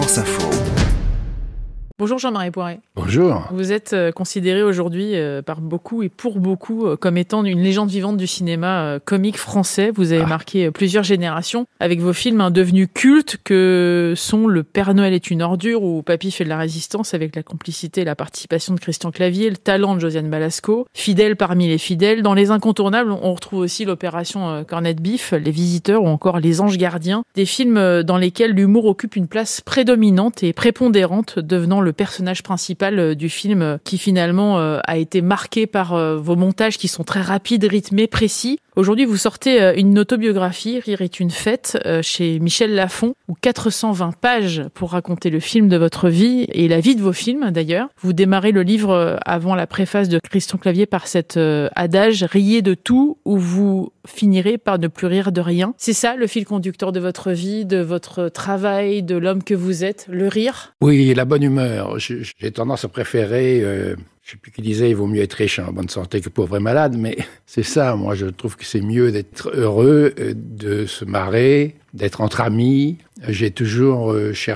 France Info. Bonjour Jean-Marie Poiret. Bonjour. Vous êtes considéré aujourd'hui par beaucoup et pour beaucoup comme étant une légende vivante du cinéma comique français. Vous avez marqué plusieurs générations avec vos films devenus cultes que sont Le Père Noël est une ordure ou Papy fait de la résistance avec la complicité et la participation de Christian Clavier, Le Talent de Josiane Balasco, Fidèle parmi les fidèles. Dans Les Incontournables, on retrouve aussi l'opération Corned Beef, Les Visiteurs ou encore Les Anges Gardiens. Des films dans lesquels l'humour occupe une place prédominante et prépondérante, devenant le personnage principal du film qui finalement a été marqué par vos montages qui sont très rapides, rythmés, précis. Aujourd'hui, vous sortez une autobiographie, Rire est une fête, chez Michel Lafon, ou 420 pages pour raconter le film de votre vie et la vie de vos films d'ailleurs. Vous démarrez le livre avant la préface de Christian Clavier par cet adage « Riez de tout ou vous finirez par ne plus rire de rien ». C'est ça le fil conducteur de votre vie, de votre travail, de l'homme que vous êtes, le rire? Oui, la bonne humeur. J'ai tendance à préférer... je sais plus qui disait, il vaut mieux être riche et en bonne santé que pauvre et malade, mais c'est ça, moi je trouve que c'est mieux d'être heureux, de se marrer, d'être entre amis. J'ai toujours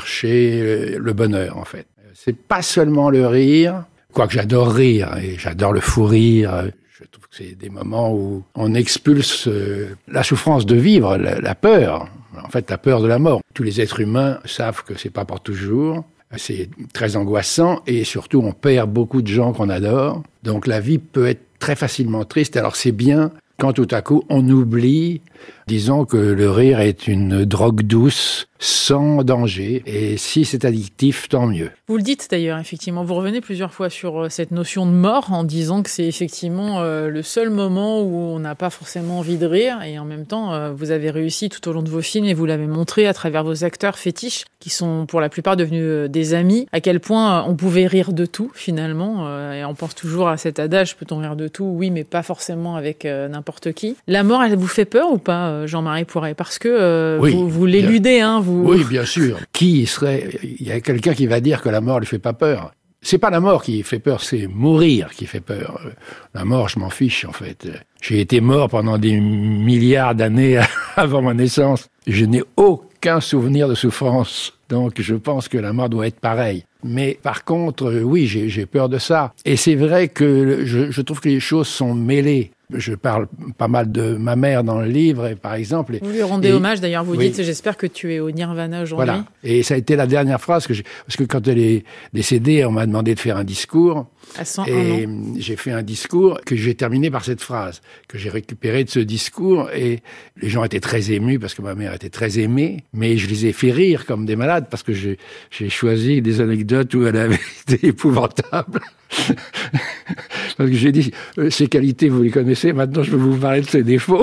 cherché le bonheur, en fait. C'est pas seulement le rire, quoique j'adore rire, et j'adore le fou rire. Je trouve que c'est des moments où on expulse la souffrance de vivre, la peur, en fait la peur de la mort. Tous les êtres humains savent que c'est pas pour toujours. C'est très angoissant et surtout on perd beaucoup de gens qu'on adore. Donc la vie peut être très facilement triste. Alors c'est bien quand tout à coup on oublie, disons que le rire est une drogue douce, sans danger. Et si c'est addictif, tant mieux. Vous le dites d'ailleurs, effectivement. Vous revenez plusieurs fois sur cette notion de mort en disant que c'est effectivement le seul moment où on n'a pas forcément envie de rire. Et en même temps, vous avez réussi tout au long de vos films et vous l'avez montré à travers vos acteurs fétiches qui sont pour la plupart devenus des amis, à quel point on pouvait rire de tout finalement. Et on pense toujours à cet adage, peut-on rire de tout? Oui, mais pas forcément avec n'importe qui. La mort, elle vous fait peur ou pas, Jean-Marie Poiret? Parce que oui, vous l'éludez, hein, vous... Oui, bien sûr. Il y a quelqu'un qui va dire que la mort lui fait pas peur. C'est pas la mort qui fait peur, c'est mourir qui fait peur. La mort, je m'en fiche, en fait. J'ai été mort pendant des milliards d'années avant ma naissance. Je n'ai aucun souvenir de souffrance. Donc, je pense que la mort doit être pareille. Mais par contre, oui, j'ai peur de ça. Et c'est vrai que je trouve que les choses sont mêlées. Je parle pas mal de ma mère dans le livre, et par exemple... Vous lui rendez hommage, d'ailleurs, vous dites « J'espère que tu es au nirvana aujourd'hui ». Voilà, et ça a été la dernière phrase, parce que quand elle est décédée, on m'a demandé de faire un discours. À 101 et ans. J'ai fait un discours que j'ai terminé par cette phrase, que j'ai récupérée de ce discours, et les gens étaient très émus, parce que ma mère était très aimée, mais je les ai fait rire comme des malades, parce que j'ai choisi des anecdotes où elle avait été épouvantable. Parce que j'ai dit, ses qualités, vous les connaissez, maintenant je vais vous parler de ses défauts.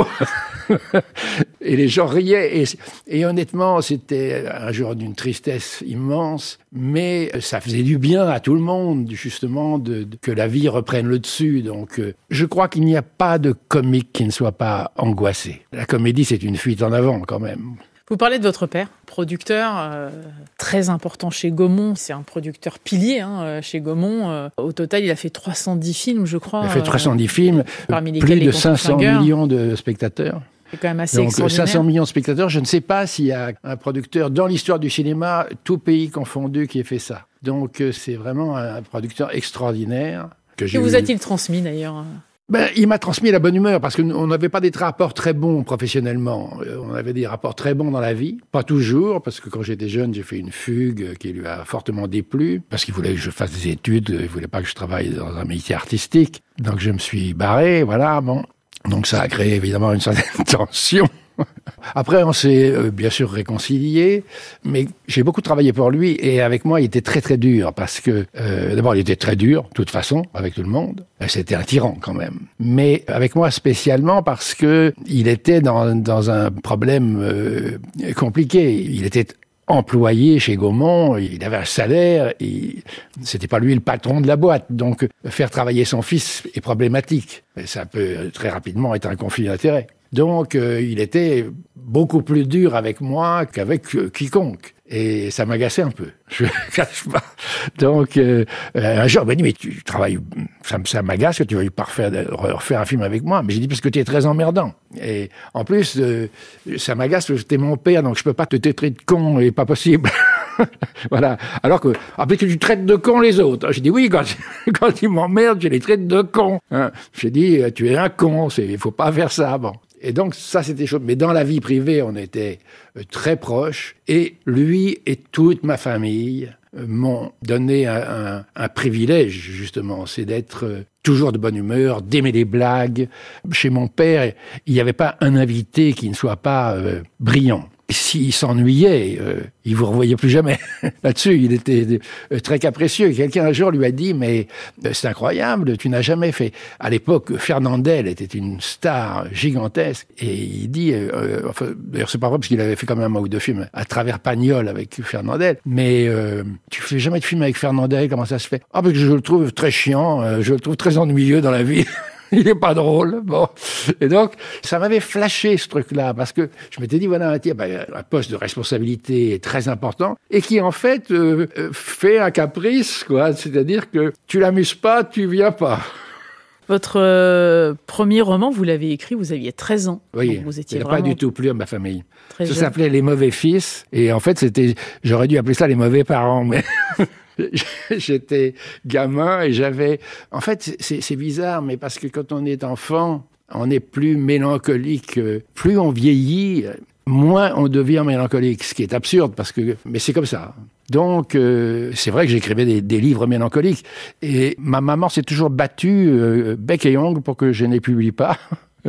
Et les gens riaient. Et honnêtement, c'était un jour d'une tristesse immense, mais ça faisait du bien à tout le monde, justement, que la vie reprenne le dessus. Donc, je crois qu'il n'y a pas de comique qui ne soit pas angoissé. La comédie, c'est une fuite en avant, quand même. Vous parlez de votre père, producteur très important chez Gaumont. C'est un producteur pilier chez Gaumont. Au total, il a fait 310 films, je crois. Il a fait 310 films, parmi plus lesquels de 500 millions de spectateurs. C'est quand même assez Donc, extraordinaire. 500 millions de spectateurs, je ne sais pas s'il y a un producteur dans l'histoire du cinéma, tout pays confondu, qui ait fait ça. Donc, c'est vraiment un producteur extraordinaire. Que vous a-t-il transmis, d'ailleurs ? Il m'a transmis la bonne humeur, parce qu'on n'avait pas des rapports très bons professionnellement. On avait des rapports très bons dans la vie. Pas toujours, parce que quand j'étais jeune, j'ai fait une fugue qui lui a fortement déplu, parce qu'il voulait que je fasse des études, il voulait pas que je travaille dans un métier artistique. Donc je me suis barré, voilà, bon. Donc ça a créé évidemment une certaine tension. Après, on s'est bien sûr réconciliés, mais j'ai beaucoup travaillé pour lui, et avec moi, il était très très dur, parce que d'abord, il était très dur, de toute façon, avec tout le monde. C'était un tyran quand même. Mais avec moi spécialement, parce que il était dans un problème compliqué. Il était employé chez Gaumont, il avait un salaire, c'était pas lui le patron de la boîte, donc faire travailler son fils est problématique. Ça peut très rapidement être un conflit d'intérêts. Donc, il était beaucoup plus dur avec moi qu'avec quiconque. Et ça m'agaçait un peu, je ne cache pas. Donc, un jour, il m'a dit, mais tu travailles, ça m'agace que tu veuilles pas refaire un film avec moi. Mais j'ai dit, parce que tu es très emmerdant. Et en plus, ça m'agace parce que tu es mon père, donc je peux pas te traiter de con, et pas possible. Voilà. Alors que, après que tu traites de con les autres. J'ai dit oui, quand ils m'emmerdent, je les traite de con. Hein. J'ai dit, tu es un con, il faut pas faire ça. Bon. Et donc, ça, c'était chaud. Mais dans la vie privée, on était très proches. Et lui et toute ma famille m'ont donné un privilège, justement. C'est d'être toujours de bonne humeur, d'aimer les blagues. Chez mon père, il n'y avait pas un invité qui ne soit pas brillant. S'il s'ennuyait, il vous revoyait plus jamais. Là-dessus, il était très capricieux. Quelqu'un un jour lui a dit, mais c'est incroyable, tu n'as jamais fait... À l'époque, Fernandel était une star gigantesque. Et il dit, enfin, d'ailleurs c'est pas vrai parce qu'il avait fait quand même un ou deux films à travers Pagnol avec Fernandel, mais tu fais jamais de film avec Fernandel, comment ça se fait? Ah, parce que je le trouve très chiant, je le trouve très ennuyeux dans la vie. Il est pas drôle, bon. Et donc, ça m'avait flashé, ce truc-là, parce que je m'étais dit, voilà, un poste de responsabilité très important, et qui, en fait, fait un caprice, quoi. C'est-à-dire que tu l'amuses pas, tu viens pas. Votre premier roman, vous l'avez écrit, vous aviez 13 ans. Oui, vous étiez pas du tout plu à ma famille. Ça jeune. S'appelait Les Mauvais Fils, et en fait, j'aurais dû appeler ça Les Mauvais Parents, mais... J'étais gamin et j'avais... En fait, c'est bizarre, mais parce que quand on est enfant, on est plus mélancolique. Plus on vieillit, moins on devient mélancolique, ce qui est absurde, mais c'est comme ça. Donc, c'est vrai que j'écrivais des livres mélancoliques. Et ma maman s'est toujours battue, bec et ongle, pour que je ne les publie pas.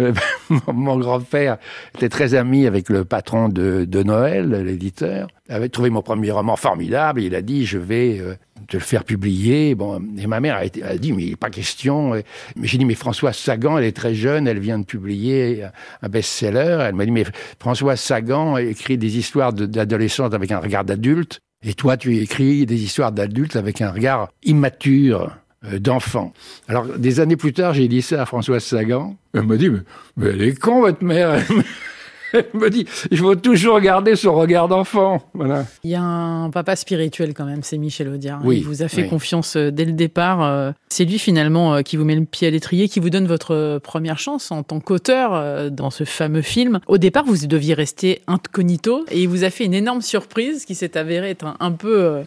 Mon grand-père était très ami avec le patron de Noël, l'éditeur. Il avait trouvé mon premier roman formidable. Il a dit, je vais te le faire publier. Bon, et ma mère a dit, mais il n'est pas question. Mais j'ai dit, mais Françoise Sagan, elle est très jeune, elle vient de publier un best-seller. Elle m'a dit, mais Françoise Sagan écrit des histoires d'adolescentes avec un regard d'adulte. Et toi, tu écris des histoires d'adultes avec un regard immature. D'enfant. Alors, des années plus tard, j'ai dit ça à Françoise Sagan. Elle m'a dit, mais elle est con, votre mère. Elle me dit, il faut toujours garder son regard d'enfant. Voilà. Il y a un papa spirituel quand même, c'est Michel Audiard. Oui, il vous a fait confiance dès le départ. C'est lui finalement qui vous met le pied à l'étrier, qui vous donne votre première chance en tant qu'auteur dans ce fameux film. Au départ, vous deviez rester incognito et il vous a fait une énorme surprise qui s'est avérée être un peu,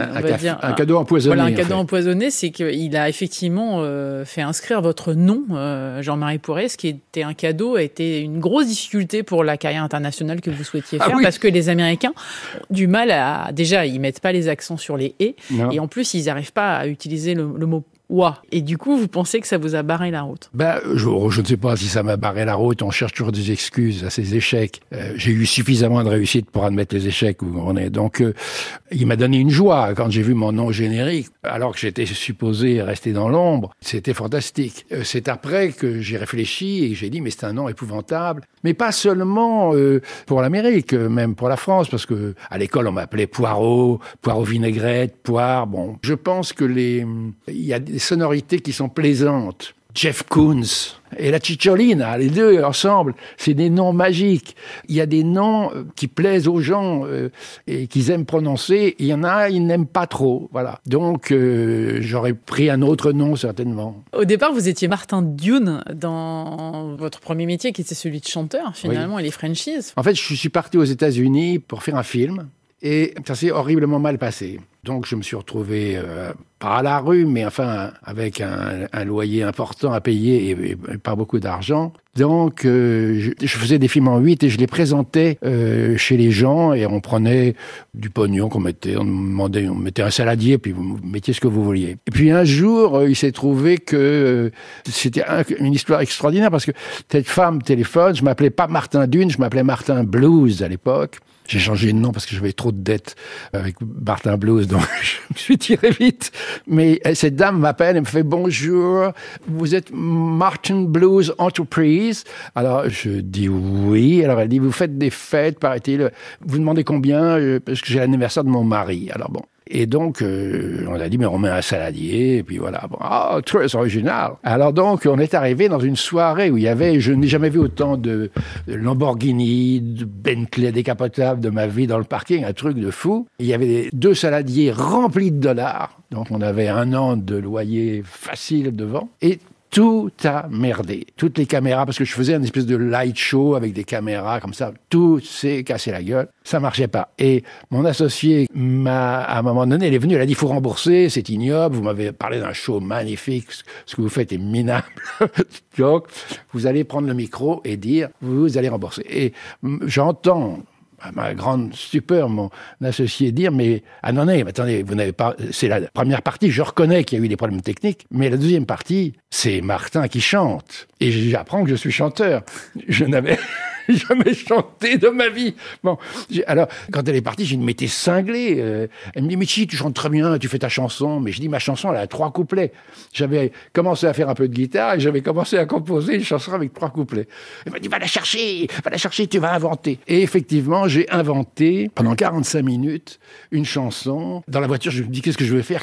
un cadeau empoisonné. Voilà, un cadeau empoisonné, c'est qu'il a effectivement fait inscrire votre nom, Jean-Marie Poiret, ce qui était un cadeau, a été une grosse difficulté pour la carrière internationale que vous souhaitiez faire, parce que les Américains ont du mal à... Déjà, ils mettent pas les accents sur les « et », et en plus, ils n'arrivent pas à utiliser le mot « wa ». Et du coup, vous pensez que ça vous a barré la route? Je ne sais pas si ça m'a barré la route. On cherche toujours des excuses à ces échecs. J'ai eu suffisamment de réussite pour admettre les échecs où on est. Donc, il m'a donné une joie quand j'ai vu mon nom générique, alors que j'étais supposé rester dans l'ombre. C'était fantastique. C'est après que j'ai réfléchi et que j'ai dit, mais c'est un nom épouvantable. Mais pas seulement pour l'Amérique, même pour la France, parce que à l'école, on m'appelait Poirot vinaigrette, Poire. Bon, je pense que il y a des sonorités qui sont plaisantes. Jeff Koons et la Cicciolina, les deux ensemble, c'est des noms magiques. Il y a des noms qui plaisent aux gens et qu'ils aiment prononcer. Il y en a, ils n'aiment pas trop. Voilà. Donc, j'aurais pris un autre nom, certainement. Au départ, vous étiez Martin Dune dans votre premier métier, qui était celui de chanteur, finalement, et les franchises. En fait, je suis parti aux États-Unis pour faire un film. Et ça s'est horriblement mal passé. Donc, je me suis retrouvé, pas à la rue, mais enfin, avec un loyer important à payer et pas beaucoup d'argent. Donc, je faisais des films en 8 et je les présentais chez les gens et on prenait du pognon on mettait un saladier, puis vous mettiez ce que vous vouliez. Et puis un jour, il s'est trouvé que c'était une histoire extraordinaire parce que cette femme téléphone, je m'appelais pas Martin Dune, je m'appelais Martin Blues à l'époque. J'ai changé de nom parce que j'avais trop de dettes avec Martin Blues, donc je me suis tiré vite. Mais cette dame m'appelle et me fait « Bonjour, vous êtes Martin Blues Enterprise ?» Alors, je dis « Oui ». Alors, elle dit « Vous faites des fêtes, paraît-il. Vous demandez combien ?» Parce que j'ai l'anniversaire de mon mari. Alors bon. Et donc, on a dit, mais on met un saladier, et puis voilà. Bon, très original. Alors donc, on est arrivé dans une soirée où il y avait, je n'ai jamais vu autant de Lamborghini, de Bentley décapotables de ma vie dans le parking, un truc de fou. Il y avait 2 saladiers remplis de dollars. Donc, on avait 1 an de loyer facile devant. Et tout a merdé. Toutes les caméras, parce que je faisais une espèce de light show avec des caméras comme ça, tout s'est cassé la gueule. Ça marchait pas. Et mon associé à un moment donné, elle est venue, elle a dit, il faut rembourser, c'est ignoble, vous m'avez parlé d'un show magnifique, ce que vous faites est minable. Donc, vous allez prendre le micro et dire, vous allez rembourser. Et j'entends, à ma grande stupeur, mon associé dire, mais attendez, vous n'avez pas, c'est la première partie, je reconnais qu'il y a eu des problèmes techniques, mais la deuxième partie, c'est Martin qui chante. Et j'apprends que je suis chanteur. Je n'avais jamais chanté de ma vie. Bon, alors, quand elle est partie, j'ai dit, mais t'es cinglé. Elle me dit, mais si, tu chantes très bien, tu fais ta chanson. Mais je dis, ma chanson, elle a 3 couplets. J'avais commencé à faire un peu de guitare et j'avais commencé à composer une chanson avec 3 couplets. Elle m'a dit, va la chercher, tu vas inventer. Et effectivement, j'ai inventé, pendant 45 minutes, une chanson. Dans la voiture, je me dis, qu'est-ce que je vais faire?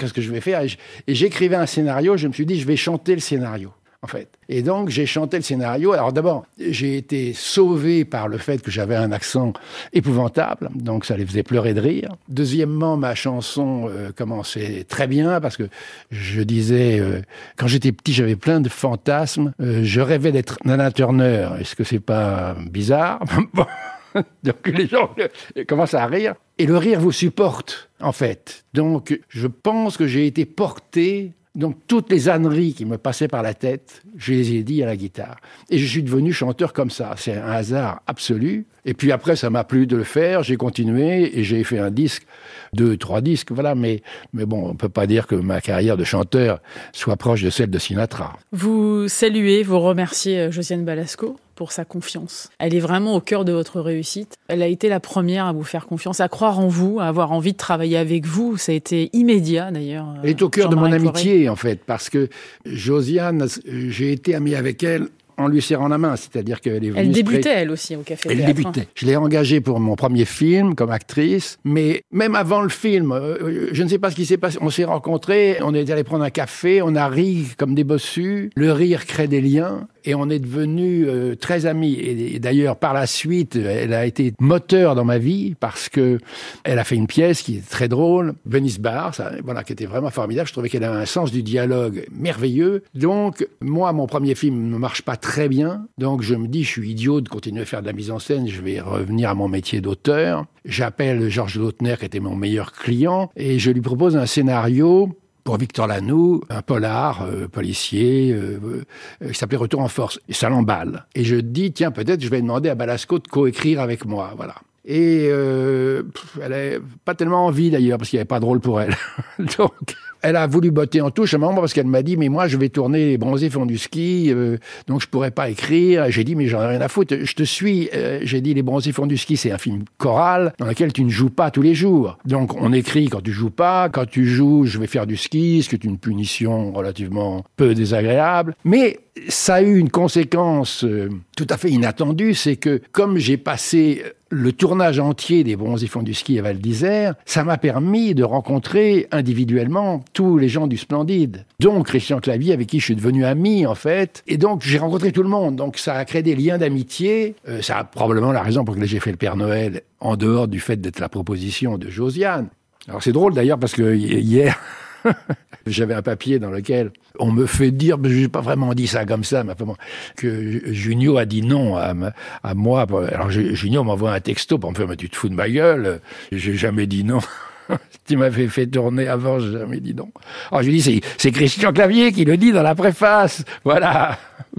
Et j'écrivais un scénario, je me suis dit, je vais chanter le scénario. En fait. Et donc, j'ai chanté le scénario. Alors d'abord, j'ai été sauvé par le fait que j'avais un accent épouvantable, donc ça les faisait pleurer de rire. Deuxièmement, ma chanson commençait très bien, parce que je disais, quand j'étais petit, j'avais plein de fantasmes. Je rêvais d'être Nana Turner. Est-ce que c'est pas bizarre? Bon. Donc les gens commencent à rire. Et le rire vous supporte, en fait. Donc, je pense que j'ai été porté. Donc, toutes les âneries qui me passaient par la tête, je les ai dit à la guitare. Et je suis devenu chanteur comme ça. C'est un hasard absolu. Et puis après, ça m'a plu de le faire. J'ai continué et j'ai fait un disque, 2, 3 disques, voilà. Mais bon, on peut pas dire que ma carrière de chanteur soit proche de celle de Sinatra. Vous saluez, vous remerciez Josiane Balasco pour sa confiance. Elle est vraiment au cœur de votre réussite. Elle a été la première à vous faire confiance, à croire en vous, à avoir envie de travailler avec vous. Ça a été immédiat, d'ailleurs. Elle est au cœur de mon amitié, en fait, parce que Josiane, j'ai été ami avec elle en lui serrant la main, c'est-à-dire qu'elle est venue... Elle débutait, elle aussi, au Café Théâtre. Elle débutait. Je l'ai engagée pour mon premier film, comme actrice, mais même avant le film, je ne sais pas ce qui s'est passé, on s'est rencontrés, on est allé prendre un café, on a ri comme des bossus, le rire crée des liens, et on est devenus très amis. Et d'ailleurs, par la suite, elle a été moteur dans ma vie, parce que elle a fait une pièce qui est très drôle, Venise Bar, ça, voilà, qui était vraiment formidable. Je trouvais qu'elle avait un sens du dialogue merveilleux. Donc, moi, mon premier film ne marche pas très bien, donc je me dis, je suis idiot de continuer à faire de la mise en scène, je vais revenir à mon métier d'auteur. J'appelle Georges Lautner, qui était mon meilleur client, et je lui propose un scénario pour Victor Lanoux, un polar policier qui s'appelait Retour en force. Et ça l'emballe. Et je dis, tiens, peut-être je vais demander à Balasco de coécrire avec moi, voilà. Et elle n'avait pas tellement envie d'ailleurs, parce qu'il n'y avait pas de rôle pour elle. Donc, elle a voulu botter en touche à un moment parce qu'elle m'a dit, mais moi je vais tourner Les Bronzés font du ski, donc je pourrais pas écrire. J'ai dit, mais j'en ai rien à foutre, je te suis. J'ai dit, Les Bronzés font du ski, c'est un film choral dans lequel tu ne joues pas tous les jours. Donc on écrit quand tu joues pas, quand tu joues, je vais faire du ski, ce qui est une punition relativement peu désagréable. Mais ça a eu une conséquence tout à fait inattendue, c'est que comme j'ai passé le tournage entier des Bronzés font du ski à Val d'Isère, ça m'a permis de rencontrer individuellement tous les gens du Splendide. Donc Christian Clavier, avec qui je suis devenu ami, en fait. Et donc, j'ai rencontré tout le monde. Donc, ça a créé des liens d'amitié. Ça a probablement la raison pour laquelle j'ai fait le Père Noël, en dehors du fait d'être la proposition de Josiane. Alors, c'est drôle d'ailleurs, parce que hier... J'avais un papier dans lequel on me fait dire, mais je n'ai pas vraiment dit ça comme ça, mais que Junio a dit non à moi. Alors Junio m'envoie un texto pour me faire, mais tu te fous de ma gueule, j'ai jamais dit non. Tu m'avais fait tourner avant, j'ai jamais dit non. Alors je lui dis, c'est Christian Clavier qui le dit dans la préface, voilà.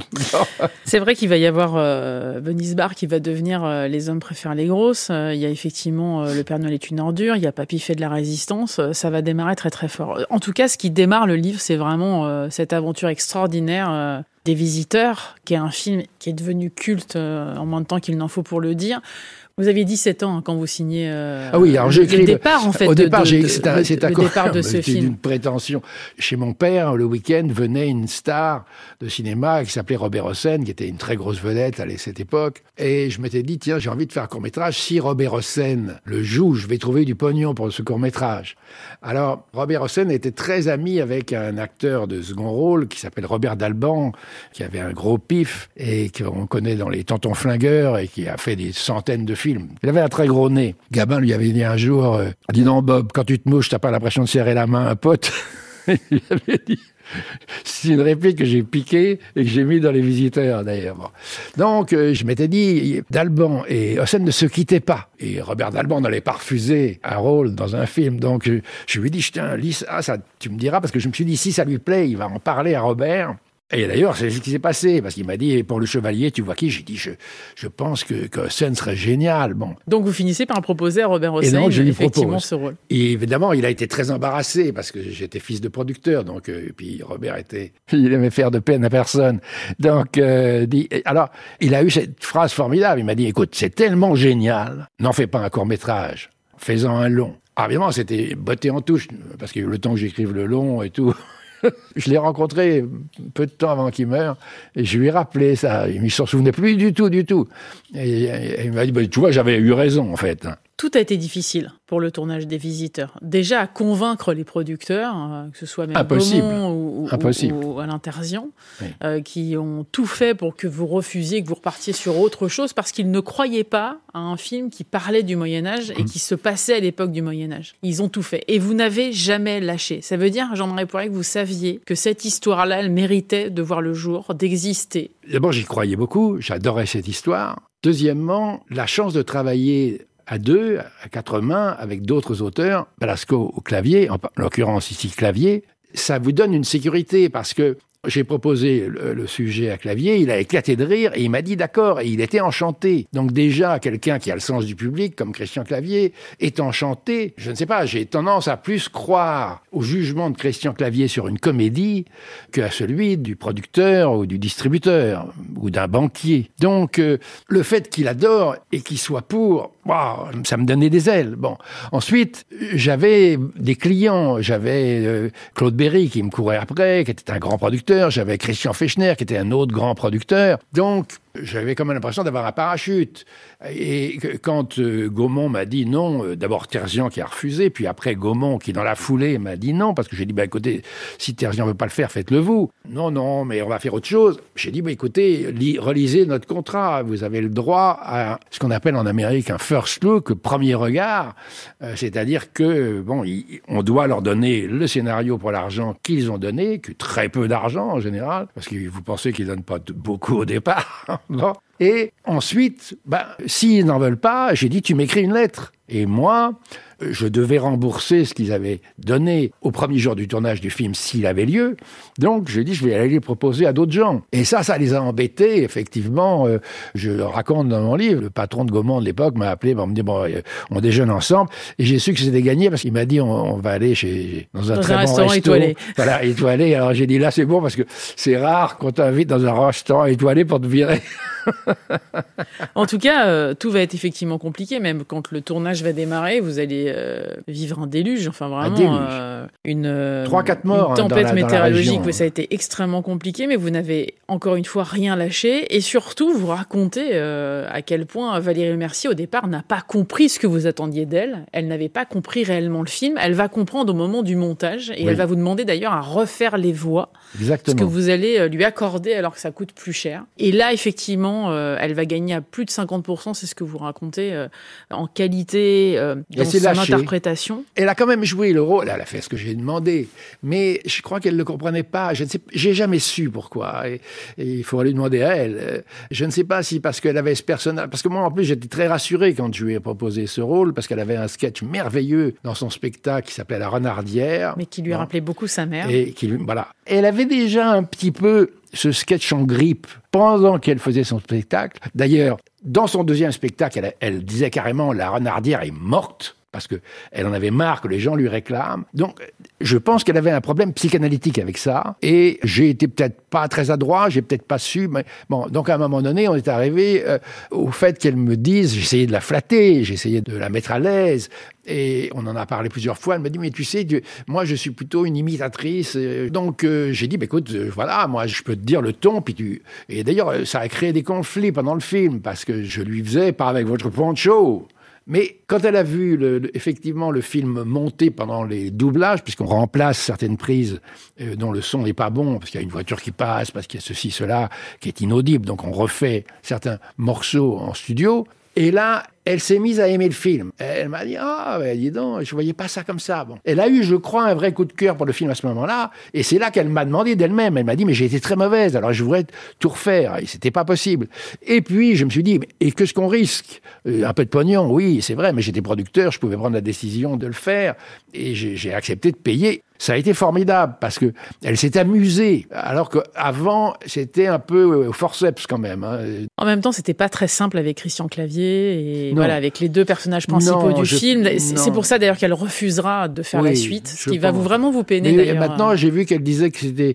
C'est vrai qu'il va y avoir Venise Bar qui va devenir Les hommes préfèrent les grosses. Il y a effectivement Le Père Noël est une ordure. Il y a Papy fait de la résistance. Ça va démarrer très très fort. En tout cas, ce qui démarre le livre, c'est vraiment cette aventure extraordinaire des Visiteurs, qui est un film qui est devenu culte en moins de temps qu'il n'en faut pour le dire. Vous aviez 17 ans quand vous signez ah oui, alors j'ai écrit le départ, en fait. Au départ, c'est le départ de ce film. C'était une prétention. Chez mon père, le week-end, venait une star de cinéma qui s'appelait Robert Hossein, qui était une très grosse vedette à cette époque. Et je m'étais dit, tiens, j'ai envie de faire un court-métrage. Si Robert Hossein le joue, je vais trouver du pognon pour ce court-métrage. Alors, Robert Hossein était très ami avec un acteur de second rôle qui s'appelle Robert Dalban, qui avait un gros pif et qu'on connaît dans Les Tontons Flingueurs et qui a fait des centaines de films. Il avait un très gros nez. Gabin lui avait dit un jour, dis donc Bob, quand tu te mouches, t'as pas l'impression de serrer la main à un pote. J'avais dit, c'est une réplique que j'ai piquée et que j'ai mis dans Les Visiteurs, d'ailleurs. Bon. Donc, je m'étais dit, D'Alban et Hossein ne se quittaient pas. Et Robert D'Alban n'allait pas refuser un rôle dans un film. Donc, je lui ai dit, tiens, lis ça, tu me diras, parce que je me suis dit, si ça lui plaît, il va en parler à Robert. Et d'ailleurs, c'est ce qui s'est passé, parce qu'il m'a dit, pour le Chevalier, tu vois qui? J'ai dit, je pense que Hossein serait génial. Bon. Donc vous finissez par proposer à Robert Hossein effectivement ce rôle. Et évidemment, il a été très embarrassé, parce que j'étais fils de producteur, donc puis Robert il aimait faire de peine à personne. Donc, alors, il a eu cette phrase formidable, il m'a dit, écoute, c'est tellement génial, n'en fais pas un court-métrage, fais-en un long. Alors évidemment, c'était botté en touche, parce qu'il y a eu le temps que j'écrive le long et tout. Je l'ai rencontré peu de temps avant qu'il meure, et je lui ai rappelé ça. Il ne s'en souvenait plus du tout. Et il m'a dit, tu vois, j'avais eu raison, en fait. Tout a été difficile pour le tournage des Visiteurs. Déjà, à convaincre les producteurs, que ce soit même Gaumont ou Alain Terzian, oui. Qui ont tout fait pour que vous refusiez, que vous repartiez sur autre chose, parce qu'ils ne croyaient pas à un film qui parlait du Moyen-Âge et qui se passait à l'époque du Moyen-Âge. Ils ont tout fait. Et vous n'avez jamais lâché. Ça veut dire, Jean-Marie Poiret, que vous saviez que cette histoire-là, elle méritait de voir le jour, d'exister. D'abord, j'y croyais beaucoup. J'adorais cette histoire. Deuxièmement, la chance de travailler à deux, à quatre mains, avec d'autres auteurs, Belasco au clavier, en l'occurrence ici clavier, ça vous donne une sécurité, parce que j'ai proposé le sujet à Clavier, il a éclaté de rire et il m'a dit d'accord, et il était enchanté. Donc déjà, quelqu'un qui a le sens du public, comme Christian Clavier, est enchanté. Je ne sais pas, j'ai tendance à plus croire au jugement de Christian Clavier sur une comédie qu'à celui du producteur ou du distributeur ou d'un banquier. Donc le fait qu'il adore et qu'il soit pour, wow, ça me donnait des ailes. Bon. Ensuite, j'avais des clients, j'avais Claude Berry qui me courait après, qui était un grand producteur. J'avais Christian Fechner, qui était un autre grand producteur. Donc, j'avais quand même l'impression d'avoir un parachute. Et quand Gaumont m'a dit non, d'abord Terzian qui a refusé, puis après Gaumont qui, dans la foulée, m'a dit non, parce que j'ai dit, écoutez, si Terzian veut pas le faire, faites-le vous. Non, mais on va faire autre chose. J'ai dit, écoutez, relisez notre contrat. Vous avez le droit à ce qu'on appelle en Amérique un first look, premier regard. C'est-à-dire que, on doit leur donner le scénario pour l'argent qu'ils ont donné, que très peu d'argent en général, parce que vous pensez qu'ils donnent pas beaucoup au départ. Bon. Et ensuite, s'ils n'en veulent pas, j'ai dit, tu m'écris une lettre. Et moi, je devais rembourser ce qu'ils avaient donné au premier jour du tournage du film s'il avait lieu. Donc, j'ai dit, je vais aller les proposer à d'autres gens. Et ça les a embêtés, effectivement. Je le raconte dans mon livre. Le patron de Gaumont de l'époque m'a appelé pour me dire, on déjeune ensemble. Et j'ai su que c'était gagné parce qu'il m'a dit, on va aller dans un très bon restaurant étoilé. Voilà, étoilé. Alors j'ai dit, là, c'est bon parce que c'est rare qu'on t'invite dans un restaurant étoilé pour te virer. En tout cas, tout va être effectivement compliqué, même quand le tournage va démarrer, vous allez vivre un déluge, enfin vraiment une 3-4 morts, une tempête dans météorologique. la région. Ça a été extrêmement compliqué, mais vous n'avez encore une fois rien lâché, et surtout vous racontez à quel point Valérie Lemercier au départ n'a pas compris ce que vous attendiez d'elle. Elle n'avait pas compris réellement le film. Elle va comprendre au moment du montage, et elle va vous demander d'ailleurs à refaire les voix. Exactement. Ce que vous allez lui accorder alors que ça coûte plus cher. Et là, effectivement, elle va gagner à plus de 50%, c'est ce que vous racontez, en qualité, dans son interprétation. Elle a quand même joué le rôle, elle a fait ce que j'ai demandé, mais je crois qu'elle ne le comprenait pas. Je ne sais, j'ai jamais su pourquoi, et il faut lui demander à elle. Je ne sais pas si parce qu'elle avait ce personnage, parce que moi en plus j'étais très rassuré quand je lui ai proposé ce rôle, parce qu'elle avait un sketch merveilleux dans son spectacle qui s'appelait La Renardière. Mais qui lui rappelait beaucoup sa mère. Et voilà. Elle avait déjà un petit peu ce sketch en grippe pendant qu'elle faisait son spectacle. D'ailleurs, dans son deuxième spectacle, elle disait carrément « La Renardière est morte ». Parce qu'elle en avait marre que les gens lui réclament. Donc, je pense qu'elle avait un problème psychanalytique avec ça. Et j'ai été peut-être pas très adroit, j'ai peut-être pas su. Mais bon, donc à un moment donné, on est arrivé au fait qu'elle me dise, j'ai essayé de la flatter, j'ai essayé de la mettre à l'aise. Et on en a parlé plusieurs fois. Elle m'a dit, mais tu sais, moi, je suis plutôt une imitatrice. Donc, j'ai dit, écoute, voilà, moi, je peux te dire le ton. Et d'ailleurs, ça a créé des conflits pendant le film, parce que je lui faisais, pas avec votre poncho. Mais quand elle a vu effectivement le film monter pendant les doublages, puisqu'on remplace certaines prises dont le son n'est pas bon, parce qu'il y a une voiture qui passe, parce qu'il y a ceci, cela, qui est inaudible, donc on refait certains morceaux en studio, Et là, elle s'est mise à aimer le film. Elle m'a dit, dis donc, je voyais pas ça comme ça. Bon. Elle a eu, je crois, un vrai coup de cœur pour le film à ce moment-là. Et c'est là qu'elle m'a demandé d'elle-même. Elle m'a dit, mais j'ai été très mauvaise, alors je voudrais tout refaire. Et c'était pas possible. Et puis, je me suis dit, et qu'est-ce qu'on risque? Un peu de pognon, oui, c'est vrai, mais j'étais producteur, je pouvais prendre la décision de le faire. Et j'ai accepté de payer. Ça a été formidable parce que elle s'est amusée, alors qu'avant c'était un peu au forceps quand même. Hein. En même temps, c'était pas très simple avec Christian Clavier et voilà, avec les deux personnages principaux du film. C'est pour ça d'ailleurs qu'elle refusera de faire la suite, ce qui va vraiment vous peiner d'ailleurs. Maintenant, j'ai vu qu'elle disait que c'était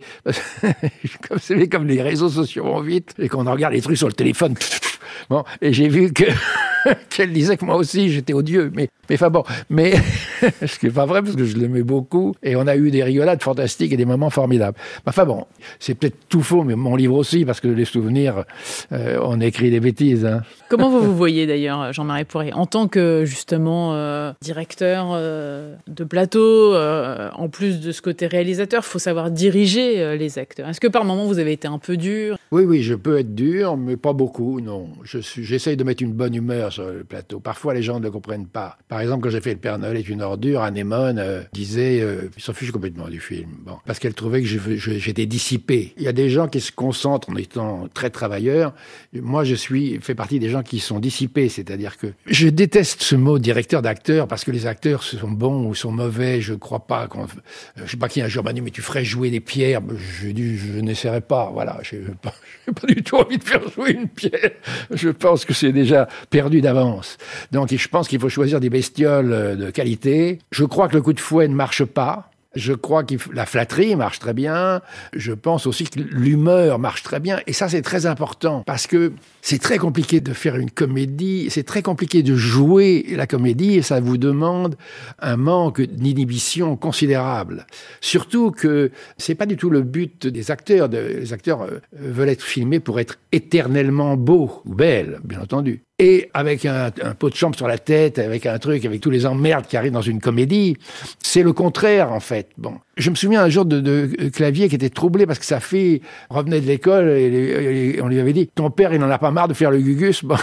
comme les réseaux sociaux vont vite et qu'on regarde les trucs sur le téléphone. Bon, et j'ai vu qu'elle disait que moi aussi j'étais odieux, mais enfin bon, ce qui n'est pas vrai parce que je l'aimais beaucoup et on a eu des rigolades fantastiques et des moments formidables. Enfin bon, c'est peut-être tout faux, mais mon livre aussi parce que les souvenirs, on écrit des bêtises. Hein. Comment vous voyez d'ailleurs, Jean-Marie Poiret, en tant que justement directeur de plateau, en plus de ce côté réalisateur, il faut savoir diriger les acteurs. Est-ce que par moments vous avez été un peu dur? Oui, je peux être dur, mais pas beaucoup, non. J'essaye de mettre une bonne humeur sur le plateau. Parfois, les gens ne le comprennent pas. Par exemple, quand j'ai fait Le Père Noël est une ordure, Anémone disait il s'en fiche complètement du film. Bon, parce qu'elle trouvait que j'étais dissipé. Il y a des gens qui se concentrent en étant très travailleurs. Moi, fais partie des gens qui sont dissipés. C'est-à-dire que je déteste ce mot directeur d'acteur parce que les acteurs sont bons ou sont mauvais. Je crois pas. Je sais pas qui un jour m'a dit mais tu ferais jouer des pierres. J'ai dit je n'essaierai pas. Voilà, j'ai pas du tout envie de faire jouer une pierre. Je pense que c'est déjà perdu d'avance. Donc, je pense qu'il faut choisir des bestioles de qualité. Je crois que le coup de fouet ne marche pas. Je crois que la flatterie marche très bien. Je pense aussi que l'humeur marche très bien. Et ça, c'est très important parce que c'est très compliqué de faire une comédie. C'est très compliqué de jouer la comédie et ça vous demande un manque d'inhibition considérable. Surtout que c'est pas du tout le but des acteurs. Les acteurs veulent être filmés pour être éternellement beaux ou belles, bien entendu. Et avec un pot de chambre sur la tête, avec tous les emmerdes qui arrivent dans une comédie, c'est le contraire, en fait. Bon. Je me souviens un jour de Clavier qui était troublé parce que sa fille revenait de l'école et on lui avait dit « Ton père, il n'en a pas marre de faire le Gugus ?» Bon.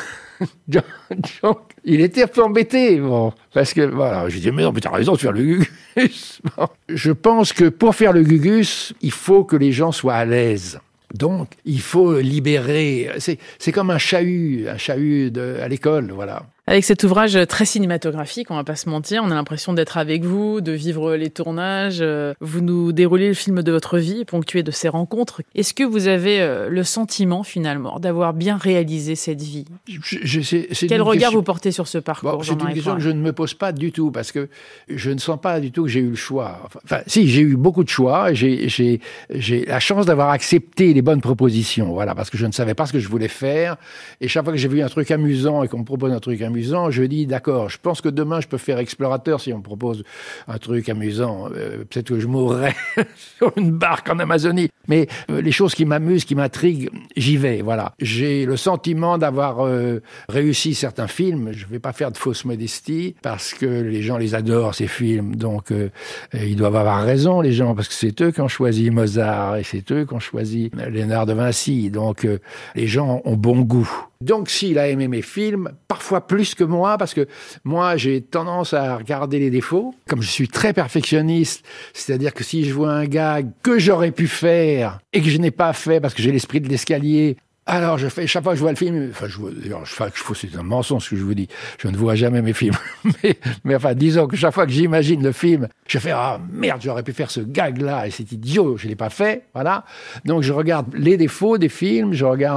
Donc, il était un peu embêté, bon, parce que, voilà, j'ai dit, mais non, mais t'as raison de faire le Gugus. Bon. Je pense que pour faire le Gugus, il faut que les gens soient à l'aise. Donc, il faut libérer. C'est comme un chahut à l'école, voilà. Avec cet ouvrage très cinématographique, on va pas se mentir, on a l'impression d'être avec vous, de vivre les tournages. Vous nous déroulez le film de votre vie, ponctué de ces rencontres. Est-ce que vous avez le sentiment, finalement, d'avoir bien réalisé cette vie? Quel regard vous portez sur ce parcours, C'est une question que je ne me pose pas du tout, parce que je ne sens pas du tout que j'ai eu le choix. Enfin, si, j'ai eu beaucoup de choix, et j'ai la chance d'avoir accepté les bonnes propositions, voilà, parce que je ne savais pas ce que je voulais faire, et chaque fois que j'ai vu un truc amusant et qu'on me propose un truc amusant, je dis d'accord, je pense que demain je peux faire explorateur si on me propose un truc amusant. Peut-être que je mourrai sur une barque en Amazonie. Mais les choses qui m'amusent, qui m'intriguent, j'y vais, voilà. J'ai le sentiment d'avoir réussi certains films. Je ne vais pas faire de fausse modestie parce que les gens les adorent, ces films. Donc ils doivent avoir raison, les gens, parce que c'est eux qui ont choisi Mozart et c'est eux qui ont choisi Léonard de Vinci. Donc les gens ont bon goût. Donc, s'il a aimé mes films, parfois plus que moi, parce que moi, j'ai tendance à regarder les défauts. Comme je suis très perfectionniste, c'est-à-dire que si je vois un gag que j'aurais pu faire et que je n'ai pas fait parce que j'ai l'esprit de l'escalier, alors chaque fois que je vois le film, c'est un mensonge ce que je vous dis, je ne vois jamais mes films, mais enfin, disons que chaque fois que j'imagine le film, je fais, merde, j'aurais pu faire ce gag-là, et c'est idiot, je l'ai pas fait, voilà. Donc je regarde les défauts des films,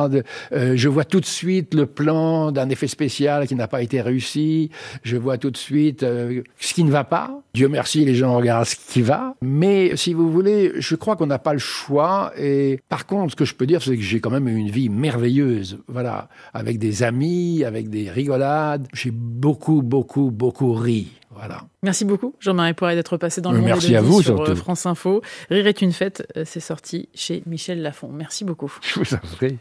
je vois tout de suite le plan d'un effet spécial qui n'a pas été réussi, je vois tout de suite ce qui ne va pas. Dieu merci, les gens regardent ce qui va, mais si vous voulez, je crois qu'on n'a pas le choix, et par contre, ce que je peux dire, c'est que j'ai quand même eu une vie merveilleuse, voilà, avec des amis, avec des rigolades. J'ai beaucoup ri, voilà. Merci beaucoup, Jean-Marie Poiret, d'être passé dans le monde Merci à vous, sur surtout. France Info. Rire est une fête, c'est sorti chez Michel Lafon. Merci beaucoup. Je vous en prie.